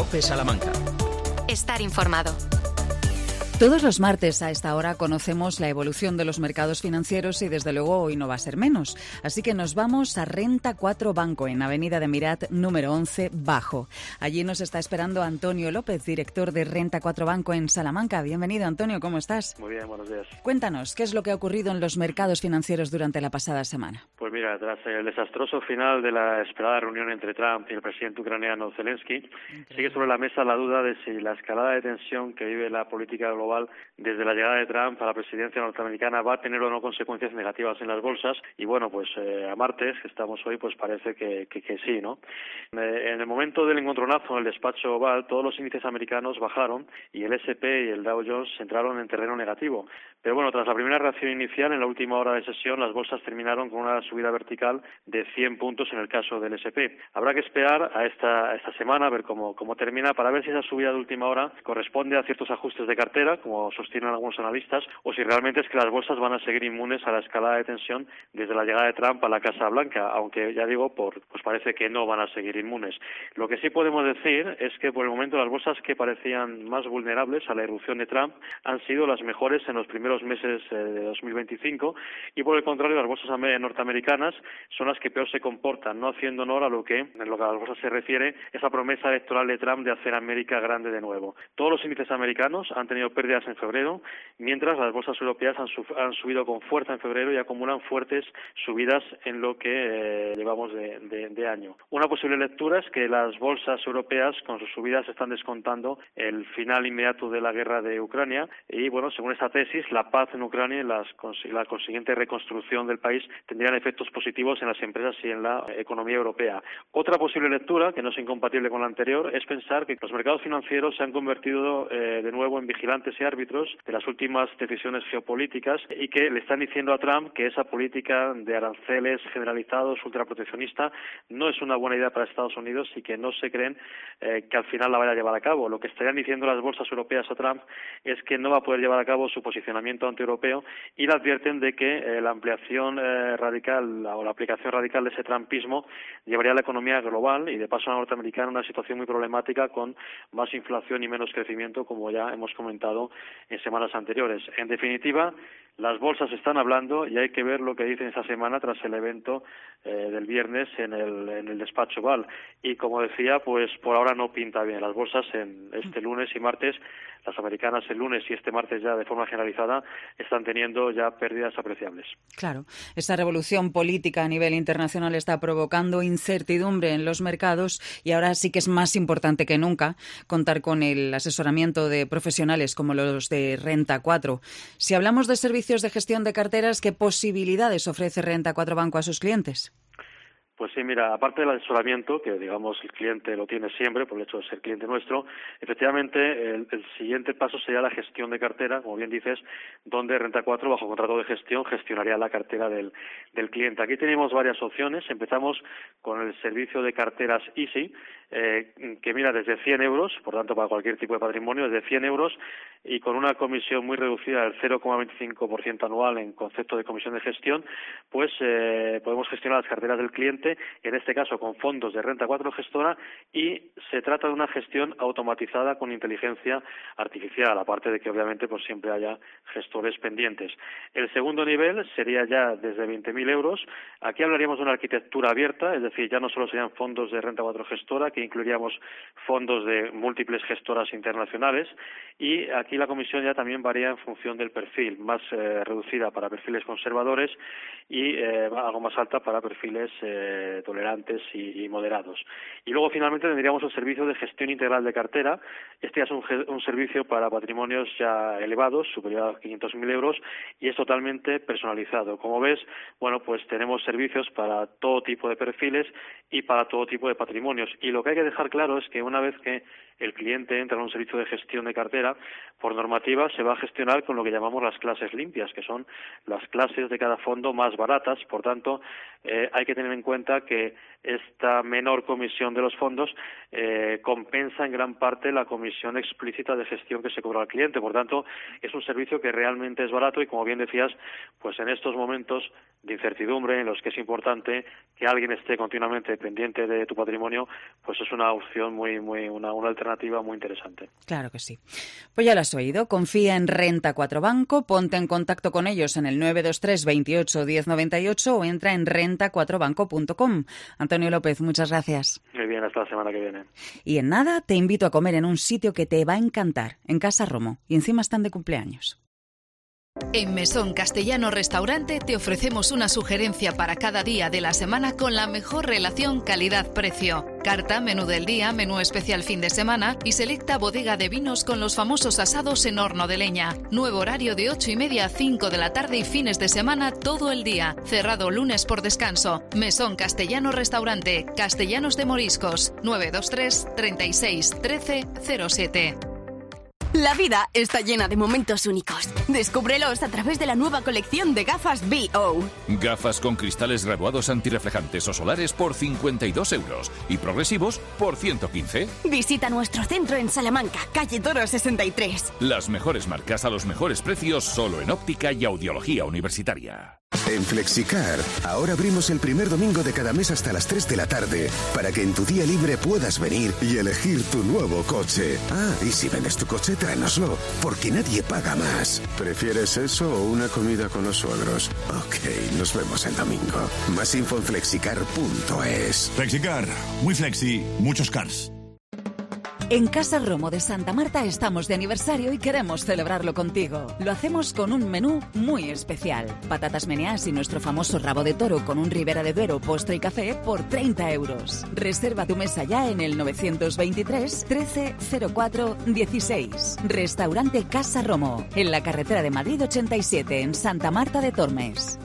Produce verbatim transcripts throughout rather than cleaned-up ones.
COPE Salamanca. Estar informado. Todos los martes a esta hora conocemos la evolución de los mercados financieros y desde luego hoy no va a ser menos. Así que nos vamos a Renta cuatro Banco en Avenida de Mirat número once Bajo. Allí nos está esperando Antonio López, director de Renta cuatro Banco en Salamanca. Bienvenido, Antonio, ¿cómo estás? Muy bien, buenos días. Cuéntanos, ¿qué es lo que ha ocurrido en los mercados financieros durante la pasada semana? Pues mira, tras el desastroso final de la esperada reunión entre Trump y el presidente ucraniano Zelensky, Increíble. sigue sobre la mesa la duda de si la escalada de tensión que vive la política global desde la llegada de Trump a la presidencia norteamericana va a tener o no consecuencias negativas en las bolsas. Y bueno, pues eh, a martes, que estamos hoy, pues parece que, que, que sí, ¿no? Eh, en el momento del encontronazo en el despacho Oval, todos los índices americanos bajaron y el ese and pe y el Dow Jones entraron en terreno negativo. Pero bueno, tras la primera reacción inicial, en la última hora de sesión, las bolsas terminaron con una subida vertical de cien puntos en el caso del ese and pe. Habrá que esperar a esta, a esta semana, a ver cómo, cómo termina, para ver si esa subida de última hora corresponde a ciertos ajustes de cartera, como sostienen algunos analistas, o si realmente es que las bolsas van a seguir inmunes a la escalada de tensión desde la llegada de Trump a la Casa Blanca, aunque ya digo, por, pues parece que no van a seguir inmunes. Lo que sí podemos decir es que por el momento las bolsas que parecían más vulnerables a la irrupción de Trump han sido las mejores en los primeros meses eh, de dos mil veinticinco y por el contrario las bolsas norteamericanas son las que peor se comportan, no haciendo honor a lo que en lo que a las bolsas se refiere esa promesa electoral de Trump de hacer América grande de nuevo. Todos los índices americanos han tenido pérdidas en febrero, mientras las bolsas europeas han, sub, han subido con fuerza en febrero y acumulan fuertes subidas en lo que eh, llevamos de, de, de año. Una posible lectura es que las bolsas europeas con sus subidas están descontando el final inmediato de la guerra de Ucrania y bueno, según esta tesis, la paz en Ucrania y las, la consiguiente reconstrucción del país tendrían efectos positivos en las empresas y en la economía europea. Otra posible lectura, que no es incompatible con la anterior, es pensar que los mercados financieros se han convertido eh, de nuevo en vigilantes y árbitros de las últimas decisiones geopolíticas y que le están diciendo a Trump que esa política de aranceles generalizados, ultraproteccionista, no es una buena idea para Estados Unidos y que no se creen eh, que al final la vaya a llevar a cabo. Lo que estarían diciendo las bolsas europeas a Trump es que no va a poder llevar a cabo su posicionamiento antieuropeo y le advierten de que eh, la ampliación eh, radical o la aplicación radical de ese trumpismo llevaría a la economía global y de paso a la norteamericana una situación muy problemática con más inflación y menos crecimiento, como ya hemos comentado en semanas anteriores. En definitiva, las bolsas están hablando y hay que ver lo que dicen esta semana tras el evento eh, del viernes en el, en el despacho Oval. Y como decía, pues por ahora no pinta bien. Las bolsas en este lunes y martes, las americanas el lunes y este martes ya de forma generalizada, están teniendo ya pérdidas apreciables. Claro, esta revolución política a nivel internacional está provocando incertidumbre en los mercados y ahora sí que es más importante que nunca contar con el asesoramiento de profesionales como los de Renta cuatro. Si hablamos de servicios de gestión de carteras, ¿qué posibilidades ofrece Renta cuatro Banco a sus clientes? Pues sí, mira, aparte del asesoramiento, que digamos el cliente lo tiene siempre por el hecho de ser cliente nuestro, efectivamente el, el siguiente paso sería la gestión de cartera, como bien dices, donde Renta cuatro, bajo contrato de gestión, gestionaría la cartera del, del cliente. Aquí tenemos varias opciones. Empezamos con el servicio de carteras Easy, eh, que mira desde cien euros, por tanto para cualquier tipo de patrimonio, desde cien euros y con una comisión muy reducida del cero coma veinticinco por ciento anual en concepto de comisión de gestión, pues eh, podemos gestionar las carteras del cliente, en este caso con fondos de Renta cuatro Gestora, y se trata de una gestión automatizada con inteligencia artificial, aparte de que obviamente pues siempre haya gestores pendientes. El segundo nivel sería ya desde veinte mil euros. Aquí hablaríamos de una arquitectura abierta, es decir, ya no solo serían fondos de Renta cuatro Gestora, que incluiríamos fondos de múltiples gestoras internacionales, y aquí la comisión ya también varía en función del perfil, más eh, reducida para perfiles conservadores y eh, algo más alta para perfiles eh, tolerantes y, y moderados. Y luego finalmente tendríamos el servicio de gestión integral de cartera. Este es un, un servicio para patrimonios ya elevados, superior a quinientos mil euros, y es totalmente personalizado. Como ves, bueno, pues tenemos servicios para todo tipo de perfiles y para todo tipo de patrimonios. Y lo que hay que dejar claro es que una vez que el cliente entra en un servicio de gestión de cartera, por normativa se va a gestionar con lo que llamamos las clases limpias, que son las clases de cada fondo más baratas. Por tanto, eh, hay que tener en cuenta que esta menor comisión de los fondos eh, compensa en gran parte la comisión explícita de gestión que se cobra al cliente. Por tanto, es un servicio que realmente es barato y, como bien decías, pues en estos momentos de incertidumbre en los que es importante que alguien esté continuamente pendiente de tu patrimonio, pues eso es una opción muy, muy, una, una alternativa muy interesante. Claro que sí. Pues ya lo has oído. Confía en Renta cuatro Banco, ponte en contacto con ellos en el nueve dos tres, veintiocho, diez noventa y ocho o entra en renta cuatro banco punto com. Antonio López, muchas gracias. Muy bien, hasta la semana que viene. Y en nada, te invito a comer en un sitio que te va a encantar, en Casa Romo, y encima están de cumpleaños. En Mesón Castellano Restaurante te ofrecemos una sugerencia para cada día de la semana con la mejor relación calidad-precio. Carta, menú del día, menú especial fin de semana y selecta bodega de vinos con los famosos asados en horno de leña. Nuevo horario de ocho y media a cinco de la tarde y fines de semana todo el día. Cerrado lunes por descanso. Mesón Castellano Restaurante, Castellanos de Moriscos, nueve dos tres, treinta y seis, trece, cero siete. La vida está llena de momentos únicos. Descúbrelos a través de la nueva colección de gafas B O. Gafas con cristales graduados antirreflejantes o solares por cincuenta y dos euros y progresivos por ciento quince. Visita nuestro centro en Salamanca, calle Toro sesenta y tres. Las mejores marcas a los mejores precios solo en óptica y audiología universitaria. En Flexicar, ahora abrimos el primer domingo de cada mes hasta las tres de la tarde para que en tu día libre puedas venir y elegir tu nuevo coche. Ah, y si vendes tu coche, tráenoslo, porque nadie paga más. ¿Prefieres eso o una comida con los suegros? Ok, nos vemos el domingo. Más info en flexicar punto es. Flexicar, muy flexi, muchos cars. En Casa Romo de Santa Marta estamos de aniversario y queremos celebrarlo contigo. Lo hacemos con un menú muy especial. Patatas meneás y nuestro famoso rabo de toro con un Ribera de Duero, postre y café por treinta euros. Reserva tu mesa ya en el novecientos veintitrés, trece, cero cuatro, dieciséis. Restaurante Casa Romo, en la carretera de Madrid ochenta y siete, en Santa Marta de Tormes.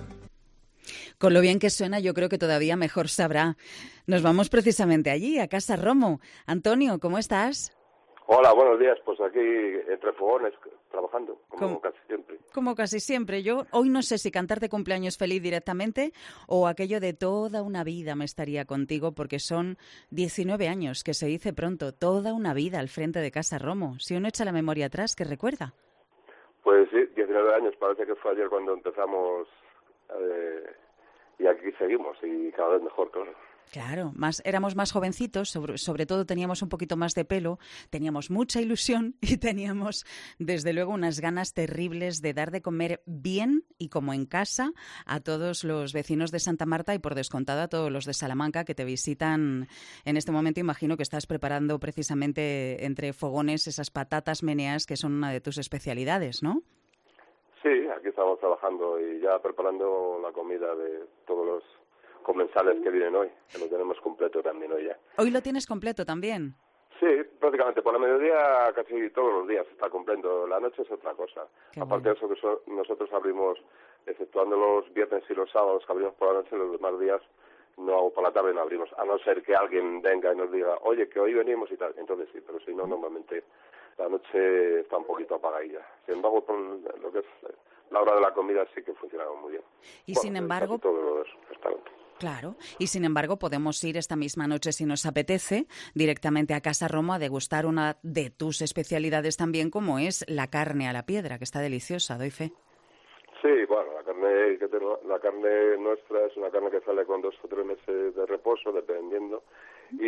Con lo bien que suena, yo creo que todavía mejor sabrá. Nos vamos precisamente allí, a Casa Romo. Antonio, ¿cómo estás? Hola, buenos días. Pues aquí entre fogones, trabajando, como ¿Cómo? casi siempre. Como casi siempre. Yo hoy no sé si cantarte cumpleaños feliz directamente o aquello de toda una vida me estaría contigo, porque son diecinueve años, que se dice pronto, toda una vida al frente de Casa Romo. Si uno echa la memoria atrás, ¿qué recuerda? Pues sí, diecinueve años. Parece que fue ayer cuando empezamos... Eh, y aquí seguimos, y cada vez mejor, claro. Claro, más, éramos más jovencitos, sobre, sobre todo teníamos un poquito más de pelo, teníamos mucha ilusión y teníamos, desde luego, unas ganas terribles de dar de comer bien y como en casa a todos los vecinos de Santa Marta y, por descontado, a todos los de Salamanca que te visitan en este momento. Imagino que estás preparando precisamente entre fogones esas patatas meneás que son una de tus especialidades, ¿no? Sí, aquí estamos trabajando y ya preparando la comida de todos los comensales que vienen hoy, que lo tenemos completo también hoy ya. ¿Hoy lo tienes completo también? Sí, prácticamente. Por la mediodía casi todos los días está completo. La noche es otra cosa. Qué Aparte bueno. de eso, que so, nosotros abrimos, exceptuando los viernes y los sábados que abrimos por la noche, los demás días no, por la tarde no abrimos, a no ser que alguien venga y nos diga, oye, que hoy venimos y tal. Entonces sí, pero si no, normalmente la noche está un poquito apagadilla. Sin embargo, por lo que es la hora de la comida sí que funciona muy bien. Y bueno, sin embargo... todos los restaurantes. Claro, y sin embargo podemos ir esta misma noche, si nos apetece, directamente a Casa Romo a degustar una de tus especialidades también, como es la carne a la piedra, que está deliciosa, doy fe. Sí, bueno, la carne que tengo, la carne nuestra es una carne que sale con dos o tres meses de reposo, dependiendo, y,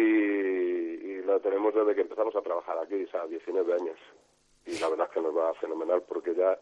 y la tenemos desde que empezamos a trabajar aquí, o sea, diecinueve años. Y la verdad es que nos va fenomenal porque ya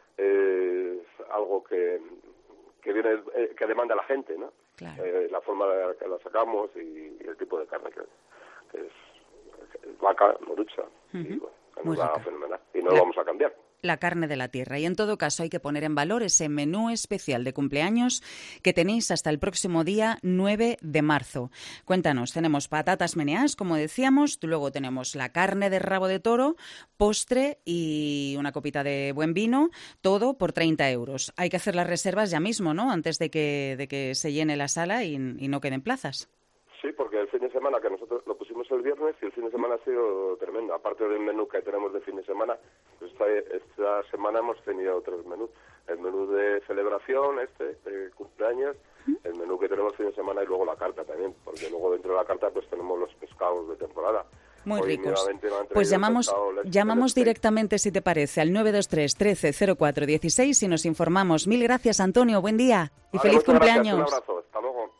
es algo que, que viene, eh, que demanda la gente, ¿no? Claro. Eh, la forma en la que la sacamos y, y el tipo de carne que, que es, que es vaca, morucha, uh-huh. y bueno, nos va fenomenal. Y no la... lo vamos a cambiar. La carne de la tierra. Y en todo caso hay que poner en valor ese menú especial de cumpleaños que tenéis hasta el próximo día nueve de marzo. Cuéntanos, tenemos patatas meneás, como decíamos, luego tenemos la carne de rabo de toro, postre y una copita de buen vino, todo por treinta euros. Hay que hacer las reservas ya mismo, ¿no? Antes de que, de que se llene la sala y, y no queden plazas. Sí, porque el fin de semana, que nosotros lo pusimos el viernes, y el fin de semana ha sido tremendo. Aparte del menú que tenemos de fin de semana, pues esta, esta semana hemos tenido otros menús. El menú de celebración, este, de cumpleaños, el menú que tenemos fin de semana y luego la carta también, porque luego dentro de la carta pues tenemos los pescados de temporada. Muy Hoy ricos. Pues llamamos pescado, llamamos directamente, si te parece, al nueve dos tres, trece, cero cuatro, dieciséis y nos informamos. Mil gracias, Antonio. Buen día y vale, feliz cumpleaños. Gracias, un abrazo.